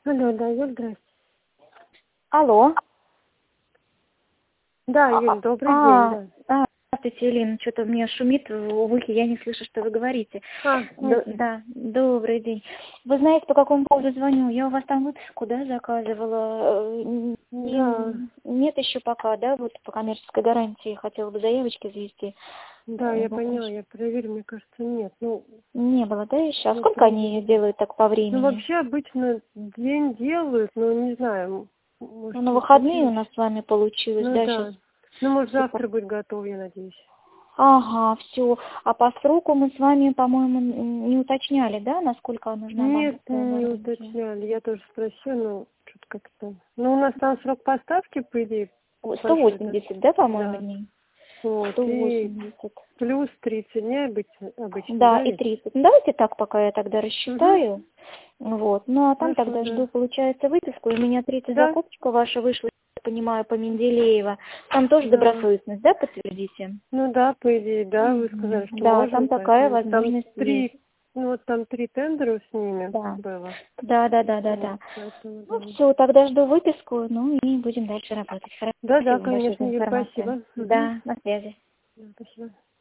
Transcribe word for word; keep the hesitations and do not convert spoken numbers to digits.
Алло, да, Юль, здрасте. Алло. Да, А, Юль, добрый а, день, а, здравствуйте, Елена. Что-то у меня шумит в ухе, я не слышу, что вы говорите. да. А, Д- нет. да, добрый день. Вы знаете, по какому поводу звоню? Я у вас там выписку, да, заказывала. Э, н- Да, не- нет еще пока, да, вот по коммерческой гарантии хотела бы заявочки завести. да, Э, я вот поняла, ещё я проверю, мне кажется, нет. Ну, Не было, да, еще? А ну, сколько они проверю. делают так по Ну, времени? вообще, обычно день делают, но не знаю, Ну, может, на что-то выходные у случилось. нас с вами получилось, Ну, да, сейчас. да. Ну, может, завтра будет готов, я надеюсь. Ага, все. А по сроку мы с вами, по-моему, н- не уточняли, да, насколько нужна Нет, банковская не гарантия? уточняли, я тоже спросила, но что-то как-то... Ну, у нас там срок поставки, по идее, О, большой, да? сто восемьдесят, да, по-моему, Да. дней? Вот, сто и восемьдесят. плюс тридцать дней обычно, обычно, Да, да, и ведь? тридцать. Ну, давайте так, пока я тогда Угу. рассчитаю. Вот. Ну, а там Хорошо, тогда жду, да. получается, выписку. И у меня третья Да, закупочка ваша вышла, я понимаю, по Менделеева. Там тоже да. добросовестность, да, подтвердите? Ну да, по идее, да, вы сказали, Мгм. что Да, можем, там такая поэтому там возможность есть. три, ну вот там три тендера с ними Да. было. Да, да, да, да, да. Вот, поэтому Ну да. все, тогда жду выписку, ну и будем дальше работать. Хорошо, Да, да, спасибо вам большое за конечно, Юль, информацию. спасибо. Угу. Да, на связи. Да, спасибо.